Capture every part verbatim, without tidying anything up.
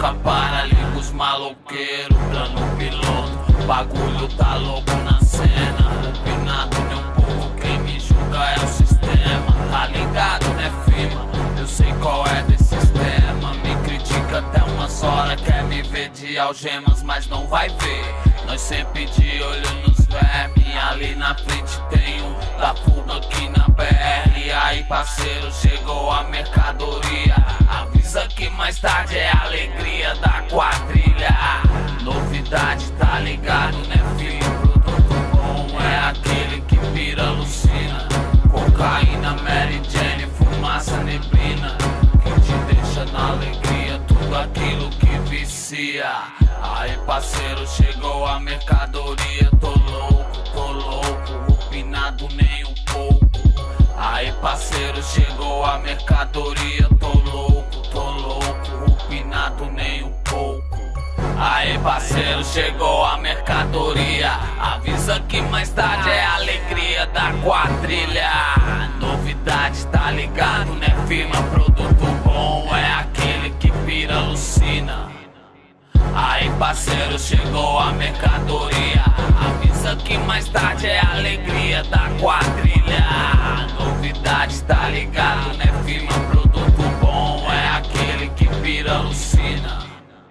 nunca para, liga os maloqueiros, plano piloto. Bagulho tá louco na cena, opinado nem um pouco, quem me julga é o sistema. Tá ligado, né, firma? Eu sei qual é desse sistema. Me critica até umas horas, quer me ver de algemas, mas não vai ver. Nós sempre de olho nos vermes. Ali na frente tem um da fuga aqui na B R. E aí, parceiro, chegou a mercadoria. Avisa que mais tarde é a alegria da quadrilha. Novidade, tá ligado, né, filho? Produto bom é aquele que pira, alucina. Cocaína, Mary Jane, fumaça, neblina, que te deixa na alegria, tudo aquilo que vicia. Aí, parceiro, chegou a mercadoria. Tô louco, tô louco, opinado nem um pouco. Aí, parceiro, chegou a mercadoria. Tô louco, tô louco, opinado nem um pouco. Aí, parceiro, chegou a mercadoria. Avisa que mais tarde é a alegria da quadrilha. Novidade, tá ligado, né, firma? Produto bom é aquele que pira, alucina. Aí, parceiro, chegou a mercadoria. Avisa que mais tarde é a alegria da quadrilha. Novidade, tá ligado, né, firma? Produto bom é aquele que pira, alucina.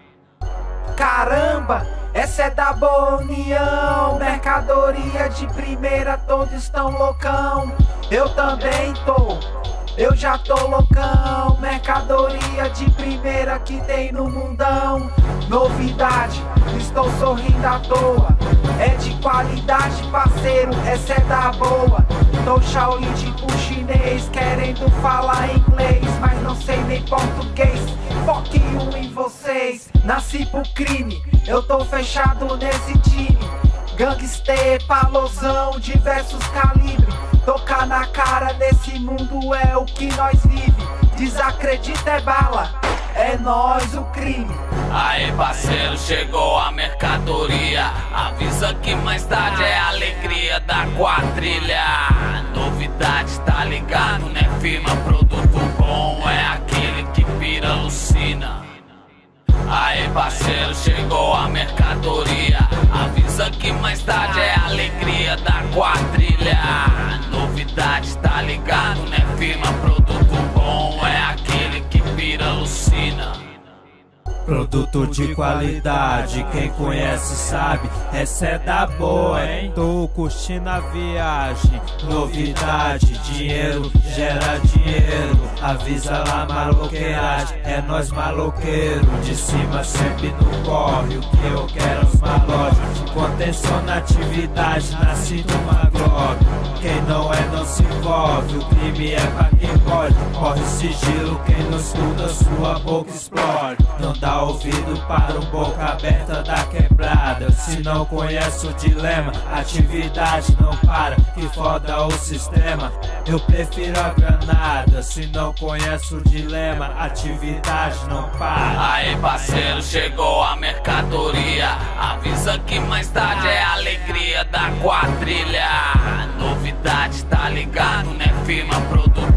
Caramba, essa é da boa união. Mercadoria de primeira, todos estão loucão. Eu também tô, eu já tô loucão. Mercadoria de primeira que tem no mundão. Novidade, estou sorrindo à toa. É de qualidade, parceiro, essa é da boa. Tô Shaolin tipo chinês, querendo falar inglês, mas não sei nem português. Foquinho em vocês, nasci pro crime, eu tô fechado nesse time. Gangster, palosão, diversos calibres. Tocar na cara desse mundo é o que nós vive. Desacredita é bala, é nós o crime. Aí, parceiro, chegou a mercadoria. Avisa que mais tarde é a alegria da quadrilha. Novidade, tá ligado, né, firma? Produto bom é aquele que pira, alucina. Aí, parceiro, chegou a mercadoria. Avisa que mais tarde é a alegria da quadrilha. Novidade, tá ligado, né, firma? Produto bom é aquele que pira, alucina. Produto de qualidade, quem conhece sabe, essa é da boa, hein? Tô curtindo a viagem, novidade, dinheiro gera dinheiro. Avisa lá, maloqueiragem, é nós maloqueiro. De cima sempre no corre, o que eu quero os malotes. Contenção na atividade, nasce numa glória. Quem não é não se envolve, o crime é pra quem pode. Corre sigilo, quem não estuda sua boca explode. Não dá ouvido para um boca aberta da quebrada. Se não conhece o dilema, atividade não para, que foda o sistema. Eu prefiro a granada. Se não conhece o dilema, atividade não para. Aí, parceiro, chegou a mercadoria. Avisa que mais tarde é a alegria da quadrilha. Novidade, tá ligado, né, firma? Produto